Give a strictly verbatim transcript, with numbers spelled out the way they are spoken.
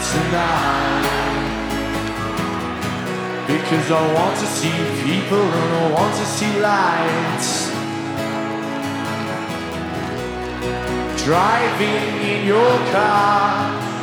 tonight. Because I want to see people and I want to see lights. Driving in your car,